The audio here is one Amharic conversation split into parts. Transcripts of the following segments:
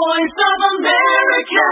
voice of America.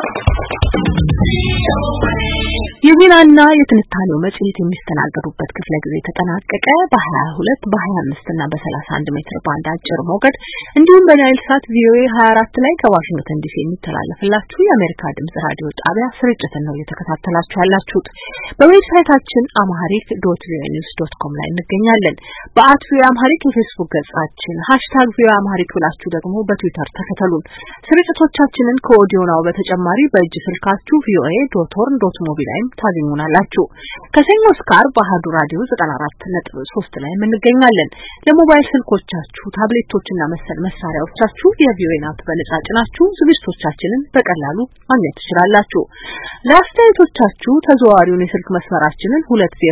የዜናና የትንታኔው መጽሔት የሚስተናገዱበት ክፍለ ጊዜ ተጠናቀቀ። በ22 በ25 እና በ31 ሜትር ባንድ አጭር ሞገድ እንዲሁም በናይል ሳት ቪኦኤ 24 ላይ ከዋሽንግተን ዲሲ የሚተላለፍላችሁ የአሜሪካ ድምጽ ራዲዮ ጣቢያ ስርጭትን ነው እየተከታተላችሁ ያላችሁት። በዌብሳይታችን amharic.voanews.com ላይ እንገኛለን። @voanews የፌስቡክ ገጻችን #voanews ብላችሁ ደግሞ በትዊተር ተከተሉን። ስርጭቶቻችንን ከኦዲዮ ናው በተጨማሪ በእጅ ስልካችሁ voa.horn.mobi ላይ ታገኙናላችሁ። ከሰኞ እስከ ዓርብ በአሐዱ ራዲዮ 94.3 ላይ እንገኛለን። ለሞባይል ስልኮቻችሁ ታብሌቶችና መሰል መሳሪያዎቻችሁ የቪኦኤን አፕ በነጻ ጭናችሁ ዝግጅቶቻችንን በቀላሉ ማግኘት ትችላላችሁ። ለአስተያየቶቻችሁ ተዘዋዋሪውን የስልክ መስመራችንን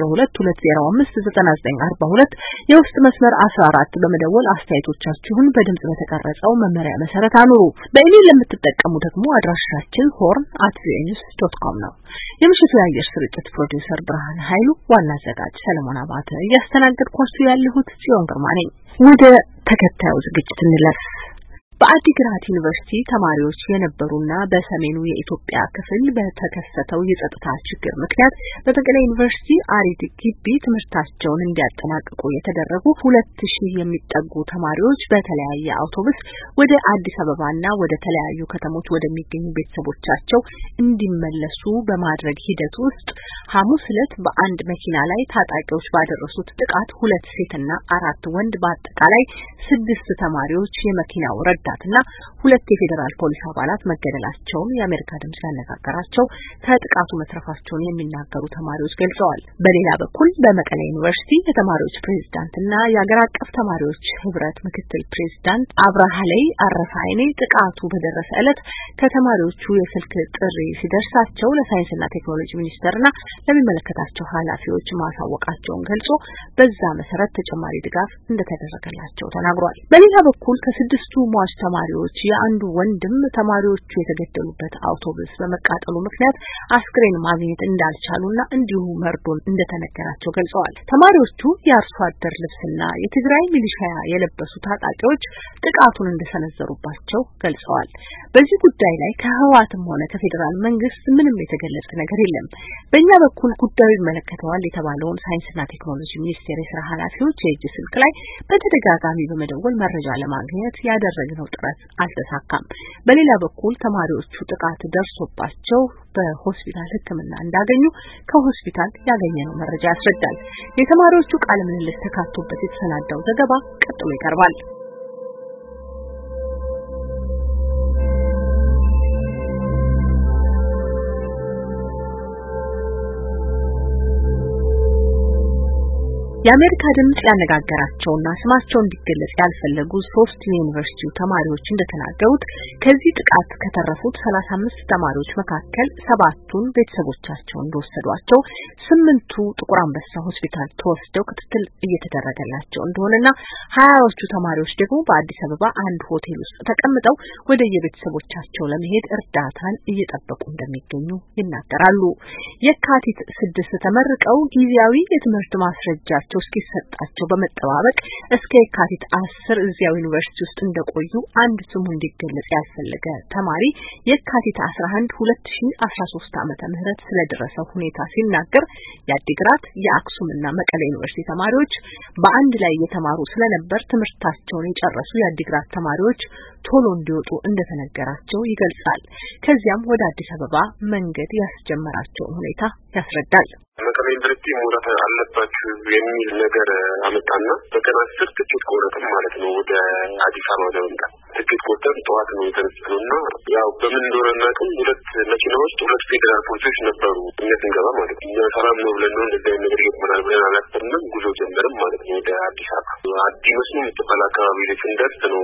2022059942 የውስጥ መስመር 14 በመደወል አስተያየቶቻችሁን በድምጽ በተቀረጸው መመሪያ መሰረት አኑሩ። በኢሜል ለምትጠቀሙ ደግሞ አድራሻችን horn@voanews.com ነው። የምሽቱ የአየር ስርጭት ፕሮዲውሰር ብርሃን ኃይሉ፣ ዋና አዘጋጅ ሰለሞን አባተ፣ እያስተናገድኳችሁ ያለሁት ጽዮን ግርማ ነኝ። ወደ ተከታዩ ዝግጅት እንለፍ። በአዲግራት ዩኒቨርሲቲ ተማሪዎች የነበሩና በሰሜኑ የኢትዮጵያ ክፍል በተከሰተው የጸጥታ ችግር ምክንያት በመቀሌ ዩኒቨርሲቲ አሪድ ግቢ ትምህርታቸውን እንዲያጠናቅቁ የተደረጉ 2000 የሚጠጉ ተማሪዎች በተለያየ አውቶቡስ ወደ አዲስ አበባና ወደ ተለያዩ ከተሞች ወደሚገኙ ቤተሰቦቻቸው እንዲመለሱ በማድረግ ሂደት ውስጥ ሐሙስ ዕለት በአንድ መኪና ላይ ታጣቂዎች ባደረሱት ጥቃት 2 ሴትና 4 ወንድ በአጠቃላይ 6 ተማሪዎች የመኪናው ረዳትና 2 የፌደራል ፖሊስ አባላት መገደላቸውን የአሜሪካ ድምጽ ያነጋገራቸው ከጥቃቱ መትረፋቸውን የሚናገሩ ተማሪዎች ገልጸዋል። በሌላ በኩል በመቀሌ ዩኒቨርሲቲ የተማሪዎች ፕሬዝዳንትና የአገር አቀፍ ተማሪዎች ህብረት ምክትል ፕሬዝዳንት አብርሃላይ አረፋይኔ ጥቃቱ በደረሰ ዕለት ከተማሪዎቹ የስልክ ጥሪ ሲደርሳቸው ለሳይንስና ቴክኖሎጂ ሚኒስቴርና ለሚመለከታቸው ኃላፊዎች ማሳወቃቸውን ገልጾ በዛ መሰረት ተጨማሪ ድጋፍ እንደተደረገላቸው ተናግሯል። በሌላ በኩል ከ6ቱ ሟች ተማሪዎች የአንዱ ወንድም ተማሪዎቹ የተገደሉበት አውቶቡስ በመቃጠሉ ምክንያት አስክሬን ማግኘት እንዳልቻሉና እንዲሁ መርዶን እንደተነገራቸው ገልጸዋል። ተማሪዎቹ የአርሶ አደር ልብስና የትግራይ ሚሊሻ የለበሱ ታጣቂዎች ጥቃቱን እንደሰነዘሩባቸው ገልጸዋል። በዚህ ጉዳይ ላይ ከህወሓትም ሆነ ከፌደራል መንግስት ምንም የተገለጸ ነገር የለም። በእኛ በኩል ጉዳዩ ይመለከተዋል የተባለውን ሳይንስና ቴክኖሎጂ ሚኒስቴር የሥራ ኃላፊዎች የእጅ ስልክ ላይ በተደጋጋሚ በመደወል መረጃ ለማግኘት ያደረግነው ጥረት አልተሳካም። በሌላ በኩል ተማሪዎቹ ጥቃት ደርሶባቸው በሆስፒታል ሕክምና እንዳገኙ ከሆስፒታል ያገኘነው መረጃ ያስረዳል። የተማሪዎቹ ቃለ ምልልስ ተካቶበት የተሰናዳው ዘገባ ቀጥሎ ይቀርባል። የአሜሪካ ድምጽ ያነጋገራቸውና ስማቸው እንዲገለጽ ያልፈለጉ 3 የዩኒቨርሲቲው ተማሪዎች እንደተናገሩት ከዚህ ጥቃት ከተረፉት 35 ተማሪዎች መካከል 7ቱን ቤተሰቦቻቸው እንደወሰዷቸው፣ 8ቱ ጥቁር አንበሳ ሆስፒታል ተወስደው ክትትል እየተደረገላቸው እንደሆነና 20ዎቹ ተማሪዎች ደግሞ በአዲስ አበባ አንድ ሆቴል ውስጥ ተቀምጠው ወደ የቤተሰቦቻቸው ለመሄድ እርዳታን እየጠበቁ እንደሚገኙ ይናገራሉ። የካቲት 6 ተመርቀው ጊዜያዊ የትምህርት ማስረጃቸው እስኪሰጣቸው በመጠባበቅ እስከ የካቲት 10 እዚያው ዩኒቨርሲቲ ውስጥ እንደቆዩ አንድ ስሙ እንዲገለጽ ያልፈለገ ተማሪ የካቲት 11 2013 ዓመተ ምህረት ስለደረሰው ሁኔታ ሲናገር የአዲግራት የአክሱምና መቀሌ ዩኒቨርሲቲ ተማሪዎች በአንድ ላይ የተማሩ ስለነበር ትምህርታቸውን የጨረሱ የአዲግራት ተማሪዎች ቶሎ እንዲወጡ እንደተነገራቸው ይገልጻል። ከዚያም ወደ አዲስ አበባ መንገድ ያስጀመራቸው ሁኔታ ያስረዳል። መቀሌ ዩኒቨርሲቲ መውጣት አለባችሁ የሚል ነገር አመጣና በቀን 10 ትኬት ቆረጥን ማለት ነው። ወደ አዲስ አበባ ለመምጣት ትኬት ቆርጠን ጠዋት ነው የተነሳነውና ያው በምን እንደሆነ እናውቅም 2 መኪናዎች 2 ፌደራል ፖሊሶች ነበሩ። እነሱ እንገባ ማለት ነው። ሰላም ነው ብለን ነው እንደዚህ አይነት ነገር ይቆማል ብለን አላሰብንም። ጉዞ ጀመርን ማለት ነው ወደ አዲስ አበባ። አዲስ መስኖ የምትባል አካባቢ ላይ ስንደርስ ነው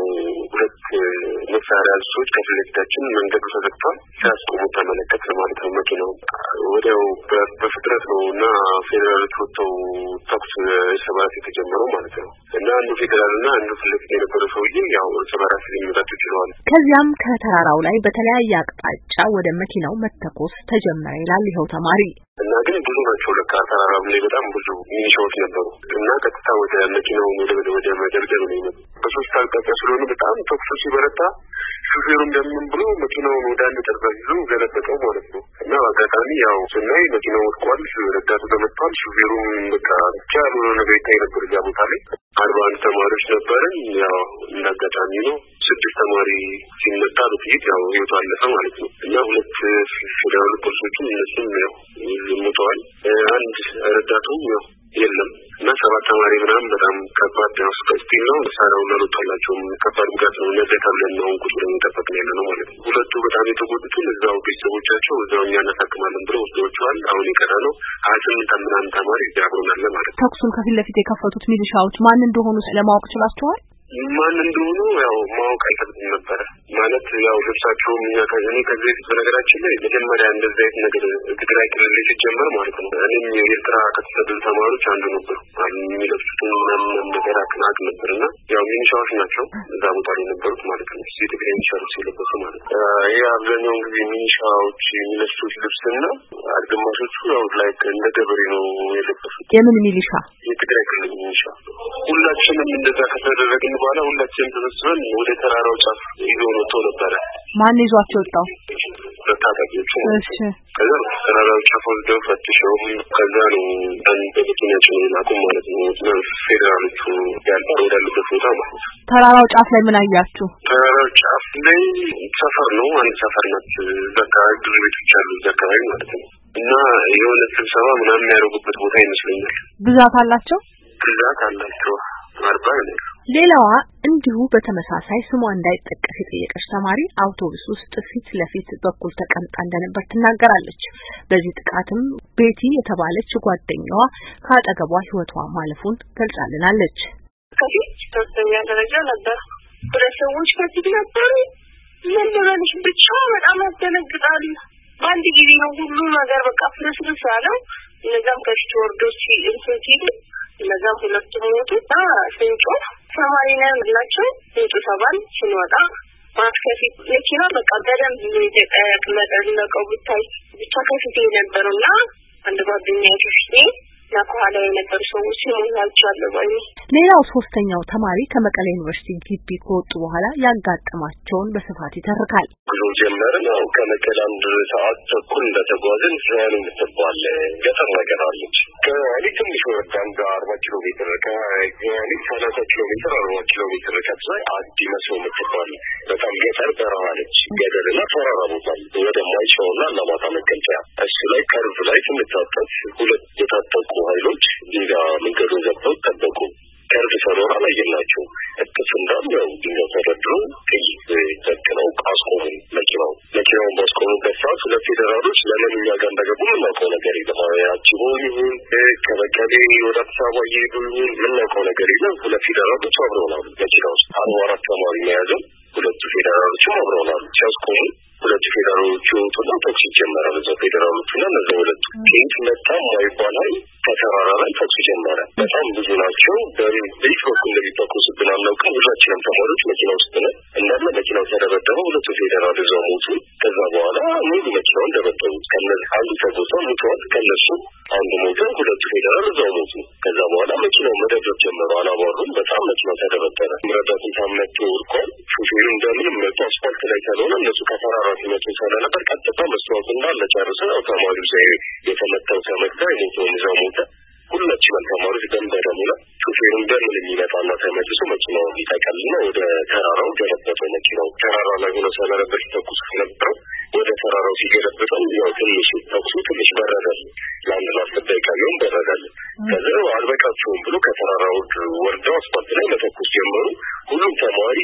2 መሳሪያ ሰዎች ከፊት ለፊታችን መንገዱ ተዘግቷል። ሲያስቆሙ ተመለከትን ማለት ነው። መኪናው ወዲያው በፍጥነት ነው እና ፌደራል ወጥተው ተኩስ ሰባራት የተጀመረው ማለት ነው። እና አንዱ ፌደራልና አንዱ ፍለፊት የነበረው ሰውዬ ያው ሰባራት ሊመጣጡ ይችላል። ከዚያም ከተራራው ላይ በተለያየ አቅጣጫ ወደ መኪናው መተኮስ ተጀመረ ይላል ይኸው ተማሪ። እና ግን ብዙ ናቸው ለካ ተራራው ላይ በጣም ብዙ ሚኒሻዎች ነበሩ እና ቀጥታ ወደ መኪናው ወደ መደብደብ ነው የመጡት። በሶስት አቅጣጫ ስለሆነ በጣም ተኩሱ ሲበረታ ሹፌሩም እንደምን ብሎ መኪናውን ወደ አንድ ጠርዛ ይዞ ገለበጠው ማለት ነው። እና በአጋጣሚ ያው ስናይ መኪናው ወድቋል፣ ረዳቱ ተመቷል፣ ሹፌሩም በቃ ብቻ ያልሆነ ነገር ይታይ ነበር። እዚያ ቦታ ላይ 41 ተማሪዎች ነበርን። ያው እንደ አጋጣሚ ነው 6 ተማሪ ሲመታ በጥይት ያው ህይወቱ አለፈ ማለት ነው። እና 2 ፌደራል ፖሊሶችም እነሱም ያው ሞተዋል። አንድ ረዳቱ ያው የለም እና 7 ተማሪ ምናምን በጣም ከባድ ነው። ስቲል ነው ሳራው ለሮጣላቸው ከባድ ጉዳት ነው። ነገ ታለን ነው ቁጥሩ የሚጠበቅን ያለ ነው ማለት ነው። 2ቱ በጣም የተጎዱትን እዛው ቤተሰቦቻቸው እዛው እኛ እናሳክማለን ብለው ወስደዋል። አሁን የቀረ ነው 28 ምናምን ተማሪ ያብሮናል ማለት ነው። ተኩሱን ከፊት ለፊት የከፈቱት ሚሊሻዎች ማን እንደሆኑ ለማወቅ ችላችኋል? ማን እንደሆኑ ያው ማወቅ አይፈልግም ነበር ማለት ያው ልብሳቸው እኛ ከዚህ በነገራችን ላይ መጀመሪያ እንደዚህ አይነት ነገር ትግራይ ክልል ሲጀመር ማለት ነው እኔም የኤርትራ ከተሰደዱ ተማሪዎች አንዱ ነበር። የሚለብሱትን ነገር አቅናቅ ነበርና ያው ሚኒሻዎች ናቸው እዛ ቦታ ላይ ነበሩት ማለት ነው። የትግራይ ሚኒሻዎች ሲለበሱ ማለት ነው። ይሄ አብዛኛውን ጊዜ ሚኒሻዎች የሚለብሱት ልብስና አግማሾቹ ያው ላይክ እንደ ገበሬ ነው የለበሱት። የምን ሚሊሻ? የትግራይ ክልል ሚኒሻ። ሁላችንም እንደዛ ከተደረግን በኋላ ሁላችንም ተሰብስበን ወደ ተራራው ጫፍ ይዘው ወጥቶ ነበረ። ማን ይዟቸው ወጣው? ታጣቂዎች። እሺ። ከዛ ተራራው ጫፍ ወጥተው ፈትሸው ከዛ ነው አንድ በመኪናቸው ላቁም ማለት ነው። ፌደራሎቹ ወዳሉበት ቦታ ማለት ነው። ተራራው ጫፍ ላይ ምን አያችሁ? ተራራው ጫፍ ላይ ሰፈር ነው፣ አንድ ሰፈር ናት። በቃ ብዙ ቤቶች አሉ እዛ አካባቢ ማለት ነው። እና የሆነ ስብሰባ ምናምን ያደረጉበት ቦታ ይመስለኛል። ብዛት አላቸው? ብዛት አላቸው 40 ነው። ሌላዋ እንዲሁ በተመሳሳይ ስሟ እንዳይጠቀስ የጠየቀች ተማሪ አውቶቡስ ውስጥ ፊት ለፊት በኩል ተቀምጣ እንደነበር ትናገራለች። በዚህ ጥቃትም ቤቲ የተባለች ጓደኛዋ ከአጠገቧ ህይወቷ ማለፉን ገልጻልናለች። ከፊት ሶስተኛ ደረጃ ነበር። ሰዎች ከፊት ነበሩ። ምንድነው ብቻ በጣም ያስደነግጣል። በአንድ ጊዜ ነው ሁሉ ነገር በቃ ፍርስርስ ያለው። እነዛም ከፊት ወርዶች እንትን እነዛም 2 ሞቱና ስንጮ ተማሪ ነን ብላችሁ ስንጮ ተባል ስንወጣ ማስከፊት መኪና በቃ በደንብ የተቀለጠለቀው ብታይ ብቻ ከፊት የነበሩና አንድ ጓደኛዬ ከፊት ናኳላ የነበሩ ሰዎች ሞታቸዋል ባይ። ሌላው 3ኛው ተማሪ ከመቀሌ ዩኒቨርሲቲ ግቢ ከወጡ በኋላ ያጋጠማቸውን በስፋት ይተርካል። ጉዞ ጀመርን። ያው ከመቀሌ 1 ሰዓት ተኩል እንደተጓዝን ዛሬ ምትባል ገጠር ነገር አለች። ከእኔ ትንሽ ወረዳ 40 ኪሎ ሜትር ከእኔ 30 ኪሎ ሜትር 40 ኪሎ ሜትር ርቀት ላይ አዲ መስሎ ምትባል በጣም ገጠር በረሃ ነች። ገደልና ተራራ ቦታ ወደ ማይጨውና ለማታ መገንጠያ እሱ ላይ ከርቭ ላይ ስንታጠፍ 2 የታጠቁ ኃይሎች ዲጋ መንገዱን ዘግተው ጠበቁ። ከርቭ ሰሮራ ላይ የላቸው እጥፍ እንዳለው ድንጋይ ተደርድሮ ጥይት ተክለው አስቆሙ። መኪናውን ባስቆሙበት ሰዓት 2 ፌደራሎች ለምን እኛ ጋር እንደገቡ የምናውቀው ነገር የለም። አጅበው ይሁን ከመቀሌ ወደ አዲስ አበባ እየሄዱ ይሁን የምናውቀው ነገር የለም። 2 ፌደራሎች አብረውናሉ። መኪና ውስጥ 44 ተማሪ የያዘ 2 ፌደራሎችም አብረውናሉ። ሲያስቆሙ 2 ፌደራሎች ወጡና ተኩስ ጀመረ። እዛ ፌደራሎችና እነዛ 2 ኬት መጣ ማይባል ከተራራ ላይ ተኩስ ጀመረ። በጣም ብዙ ናቸው። በቤት በኩል እንደሚተኩስብን አናውቅም። ሁላችንም ተማሪዎች መኪና ውስጥ ነን። እናም መኪናው ተደበደበ። 2 ፌደራል እዛው ሞቱ። ከዛ በኋላ ሙሉ መኪናውን ደበደቡ። ከነዚህ አንዱ ተጎድቶ ሞቷል። ከነሱ አንዱ ሞተ። 2 ፌደራል እዛው ሞቱ። ከዛ በኋላ መኪናው መደብደብ ጀመሩ። አላባሩም። በጣም መኪናው ተደበደበ። ረዳቱን ታመቱ ወርቋል። ሹፌሩ እንደምንም መጥቶ አስፋልት ላይ ስለሆነ እነሱ ከተራራ ሲመጡ ስለነበር ቀጥታ መስዋዕት እንዳለ ጨርሰው ተማሪው ዘይ የተመታው ተመታ የሞተውን ይዘው ሞተ። ሁላችንም ተማሪዎች ደንበረሙና ሹፌሩ እንደምን የሚመጣና ተመልሶ መኪናው ሊጠቀልና ወደ ተራራው ገለበጠው። መኪናው ተራራ ላይ ሆኖ ስለነበር ተኩስ ነበር። ወደ ተራራው ሲገለበጠው ያው ትንሽ በረዳል። ለአንድ ለአስር ደቂቃ ቢሆን በረዳል። ከዛ አልበቃቸውም ብሎ ከተራራው ወርደው አስፋልት ላይ መተኮስ ጀመሩ። ሁሉም ተማሪ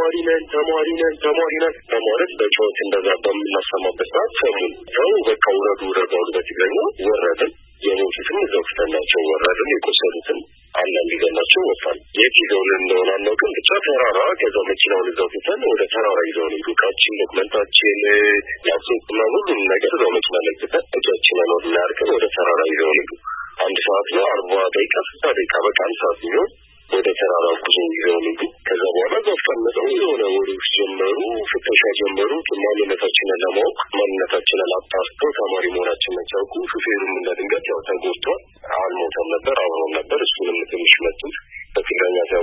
ነን በማለት በጩኸት እንደዛ በምናሰማበት ሰዓት ሰሙን። ሰው በቃ ውረዱ በትግረኛ ወረድን። የሞቱትም እዛው ፍተናቸው ወረድን። የቆሰሉትም አንዳንድ ይዘናቸው ወጣን። የት ይዘውን እንደሆነ አናውቅም። ብቻ ተራራ ከዛ መኪናውን እዛው ፍተን ወደ ተራራ ይዘውን ሄዱ። ዕቃችን፣ ዶክመንታችን፣ ላፕቶፕና ሁሉም ነገር እዛው መኪና ላይ ፍተን እጃችንን ወደ ላይ አድርገን ወደ ተራራ ይዘውን ሄዱ። 1 ሰዓት ነው 40 ደቂቃ 60 ደቂቃ በቃ 1 ሰዓት ሲሆን ወደ ተራራ ጉዞ ይዘውን ሄዱ። ከዛ በኋላ ዘፈነው የሆነ ወሬዎች ጀመሩ፣ ፍተሻ ጀመሩ። ማንነታችንን ለማወቅ ማንነታችንን አጣርተው ተማሪ መሆናችንን ሲያውቁ ሹፌሩም እንደድንገት ያው ተጎድቷል። አልሞተም ነበር፣ አብሮን ነበር። እሱንም ትንሽ መቱት። በትግረኛ ሲያወራቸው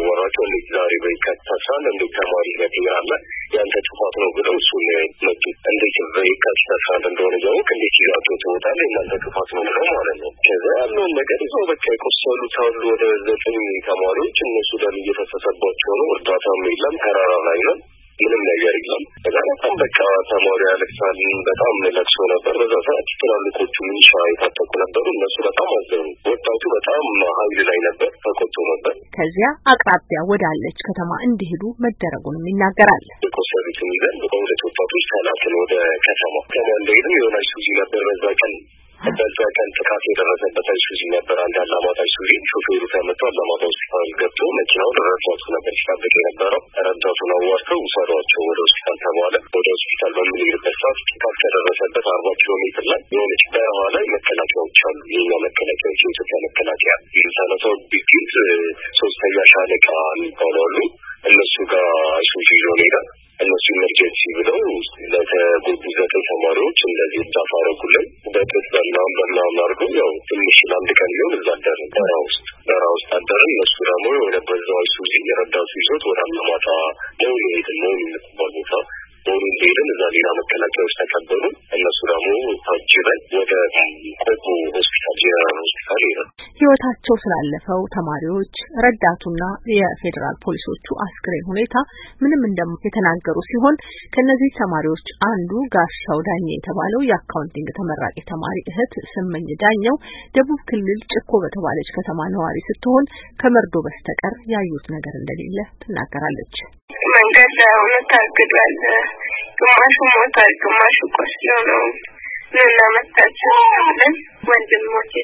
እንዴት ዛሬ በይካታሳል እንዴት ተማሪ ይገኛል ያንተ ጥፋት ነው ብለው እሱን መጡ። እንዴት በይካታሳል እንደሆነ ያው እንዴት ይያቸው ተወጣለ እናንተ ጥፋት ነው ብለው ማለት ነው። ከዛ ያለውን ነገር ይዘው በቃ የቆሰሉት አሉ ወደ 9 ተማሪዎች እነሱ ደም እየፈሰሰባቸው ነው። እርዳታም የለም ተራራ ላይ ነው ምንም ነገር የለም። በጣም በቃ ተማሪ ያለቅሳል። በጣም ለቅሶ ነበር። በዛ ሰዓት ትላልቆቹ ሚሊሻ የታጠቁ ነበሩ። እነሱ በጣም አዘኑ። ወጣቱ በጣም ኃይል ላይ ነበር፣ ተቆጥቶ ነበር። ከዚያ አቅራቢያ ወዳለች ከተማ እንዲሄዱ መደረጉንም ይናገራል። የቆሰሉትን ይዘን በሁለት ወጣቶች ተላክን ወደ ከተማ እንደሄድን የሆነ ሱዚ ነበር በዛ ቀን ጥቃት የደረሰበት ሱዚ ነበር። አንድ አላማጣ ሱዚ ሾፌሩ ተመቶ አላማጣ ሆስፒታል ገብቶ መኪናው ረዳቱ ነበር ሲጠብቅ የነበረው። ረዳቱን አዋርተው ውሰዷቸው ወደ ሆስፒታል ተባለ። ወደ ሆስፒታል በምንሄድበት ሰዓት ጥቃት ከደረሰበት 40 ኪሎ ሜትር ላይ የሆነች በረሃ ላይ መከላከያዎች አሉ። የኛ መከላከያዎች የኢትዮጵያ መከላከያ ሰነሰው ቢቲት 3ኛ ሻለቃ የሚባሉ አሉ። እነሱ ጋር ሱዚ ይዞ ሄደ። እነሱ ኢመርጀንሲ ብለው ለተጎዱ 9 ተማሪዎች እንደዚህ ዳፋረጉልን በጥጥ በላም አድርገው ያው ትንሽ ለአንድ ቀን ሊሆን እዛ አደርን። በረሃ ውስጥ አደርን። እነሱ ደግሞ የሆነ በዛው ሱዚ የረዳቱ ይዞት ወደ አላማጣ ነው የምትባል ቦታ ሆኑ ሄደን እዛ ሌላ መከላከያዎች ተቀበሉ። እነሱ ደግሞ ታጅበን ወደ ቆቦ ሆስፒታል ጄኔራል ሆስፒታል ሄደን ህይወታቸው ስላለፈው ተማሪዎች ረዳቱና የፌዴራል ፖሊሶቹ አስክሬን ሁኔታ ምንም የተናገሩ ሲሆን ከነዚህ ተማሪዎች አንዱ ጋሻው ዳኘ የተባለው የአካውንቲንግ ተመራቂ ተማሪ እህት ስመኝ ዳኘው ደቡብ ክልል ጭኮ በተባለች ከተማ ነዋሪ ስትሆን ከመርዶ በስተቀር ያዩት ነገር እንደሌለ ትናገራለች። መንገድ ላይ ሁለት ታግዷል። ግማሹ ሞቷል፣ ግማሹ ቆስሎ ነው። ለማመጣቸው ብለን ወንድሞቼ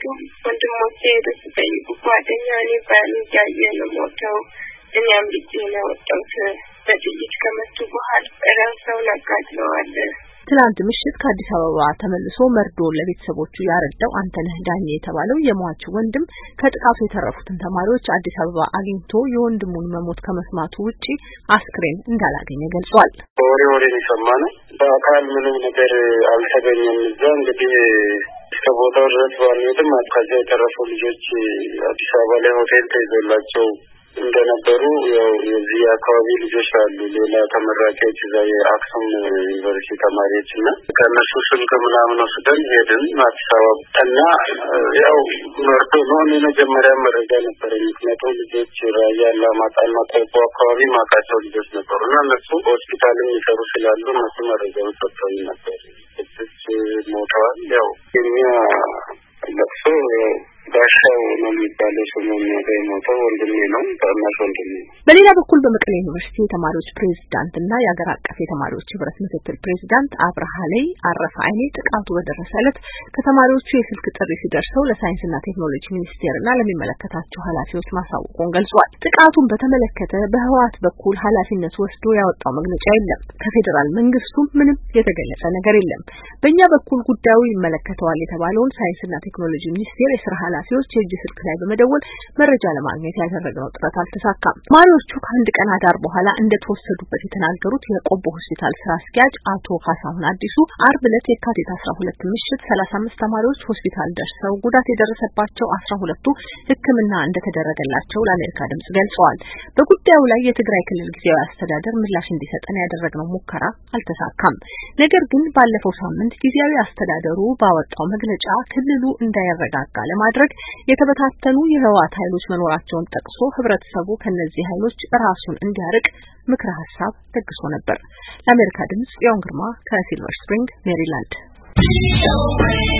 ሲጠይቁ ጓደኛ እኔ ባንጃየ ነው ሞተው እኛም ልጅ ነው ወጣው በጥይት ከመቱ በኋላ ራሳውን አቃጥለዋል። ትናንት ምሽት ከአዲስ አበባ ተመልሶ መርዶ ለቤተሰቦቹ ያረዳው አንተነህ ዳኘ የተባለው የሟቹ ወንድም ከጥቃቱ የተረፉትን ተማሪዎች አዲስ አበባ አግኝቶ የወንድሙን መሞት ከመስማቱ ውጪ አስክሬን እንዳላገኘ ገልጿል። ወሬ ነው በአካል ምንም ነገር አልተገኘም። እዛ እንግዲህ እስከ ቦታው ድረስ ባንሄድም ከዚያ የተረፉ ልጆች አዲስ አበባ ላይ ሆቴል ተይዞላቸው እንደነበሩ ያው የዚህ አካባቢ ልጆች አሉ። ሌላ ተመራቂዎች እዛ የአክሱም ዩኒቨርሲቲ ተማሪዎችና ከነሱ ስልክ ምናምን ወስደን ሄድን አዲስ አበባ እና ያው መርዶ ነው የመጀመሪያ መረጃ ነበር። ምክንያቱም ልጆች ራያ አላማጣና ቆቦ አካባቢ ማቃቸው ልጆች ነበሩና እነሱ ሆስፒታልም ይሰሩ ስላሉ እነሱ መረጃውን ሰጥተውኝ ነበር። ሞተዋል። ያው እኛ ለቅሶ ጋሻው ነው የሚባለው ስሙ ነው ሞተው ወንድሜ ነው ታናሽ ወንድሜ። በሌላ በኩል በመቀሌ ዩኒቨርሲቲ የተማሪዎች ፕሬዝዳንትና የሀገር አቀፍ የተማሪዎች ህብረት ምክትል ፕሬዝዳንት አብርሃ ላይ አረፈ አይኔ ጥቃቱ በደረሰለት ከተማሪዎቹ የስልክ ጥሪ ሲደርሰው ለሳይንስና ቴክኖሎጂ ሚኒስቴርና ለሚመለከታቸው ኃላፊዎች ማሳወቁን ገልጿል። ጥቃቱን በተመለከተ በህወሓት በኩል ኃላፊነት ወስዶ ያወጣው መግለጫ የለም። ከፌዴራል መንግስቱ ምንም የተገለጸ ነገር የለም። በእኛ በኩል ጉዳዩ ይመለከተዋል የተባለውን ሳይንስና ቴክኖሎጂ ሚኒስቴር የስራ ኃላፊዎች የእጅ ስልክ ላይ በመደወል መረጃ ለማግኘት ያደረግነው ጥረት አልተሳካም። ተማሪዎቹ ከአንድ ቀን አዳር በኋላ እንደተወሰዱበት የተናገሩት የቆቦ ሆስፒታል ስራ አስኪያጅ አቶ ካሳሁን አዲሱ አርብ ዕለት የካቲት 12 ምሽት 35 ተማሪዎች ሆስፒታል ደርሰው ጉዳት የደረሰባቸው 12ቱ ሕክምና እንደተደረገላቸው ለአሜሪካ ድምጽ ገልጸዋል። በጉዳዩ ላይ የትግራይ ክልል ጊዜያዊ አስተዳደር ምላሽ እንዲሰጠን ያደረግነው ሙከራ አልተሳካም። ነገር ግን ባለፈው ሳምንት ጊዜያዊ አስተዳደሩ ባወጣው መግለጫ ክልሉ እንዳይረጋጋ ለማድረግ የተበታተኑ የህወሓት ኃይሎች መኖራቸውን ጠቅሶ ህብረተሰቡ ከነዚህ ኃይሎች ራሱን እንዲያርቅ ምክረ ሐሳብ ለግሶ ነበር። ለአሜሪካ ድምጽ ጽዮን ግርማ ከሲልቨር ስፕሪንግ ሜሪላንድ